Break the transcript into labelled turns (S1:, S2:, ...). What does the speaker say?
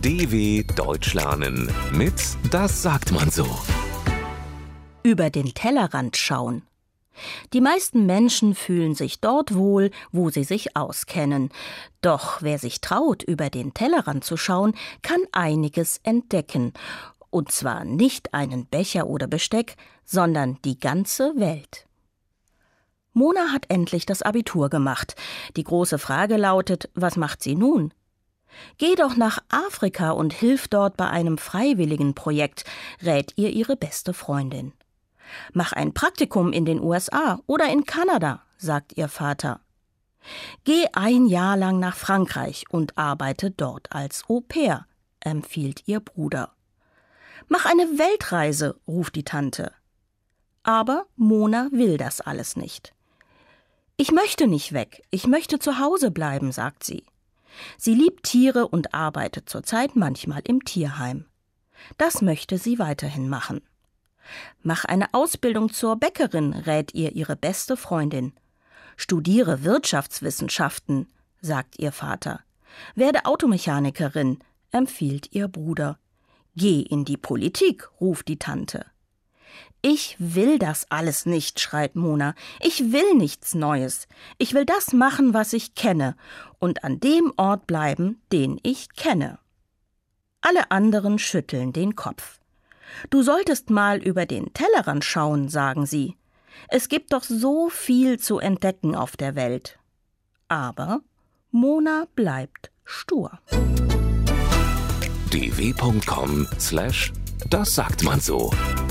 S1: DW Deutsch lernen mit Das sagt man so.
S2: Über den Tellerrand schauen. Die meisten Menschen fühlen sich dort wohl, wo sie sich auskennen. Doch wer sich traut, über den Tellerrand zu schauen, kann einiges entdecken. Und zwar nicht einen Becher oder Besteck, sondern die ganze Welt. Mona hat endlich das Abitur gemacht. Die große Frage lautet, was macht sie nun? Geh doch nach Afrika und hilf dort bei einem Freiwilligenprojekt, rät ihr ihre beste Freundin. Mach ein Praktikum in den USA oder in Kanada, sagt ihr Vater. Geh ein Jahr lang nach Frankreich und arbeite dort als Au-pair, empfiehlt ihr Bruder. Mach eine Weltreise, ruft die Tante. Aber Mona will das alles nicht. Ich möchte nicht weg, ich möchte zu Hause bleiben, sagt sie. Sie liebt Tiere und arbeitet zurzeit manchmal im Tierheim. Das möchte sie weiterhin machen. Mach eine Ausbildung zur Bäckerin, rät ihr ihre beste Freundin. Studiere Wirtschaftswissenschaften, sagt ihr Vater. Werde Automechanikerin, empfiehlt ihr Bruder. Geh in die Politik, ruft die Tante. Ich will das alles nicht, schreit Mona. Ich will nichts Neues. Ich will das machen, was ich kenne, und an dem Ort bleiben, den ich kenne. Alle anderen schütteln den Kopf. Du solltest mal über den Tellerrand schauen, sagen sie. Es gibt doch so viel zu entdecken auf der Welt. Aber Mona bleibt stur.
S1: dw.com/das sagt man so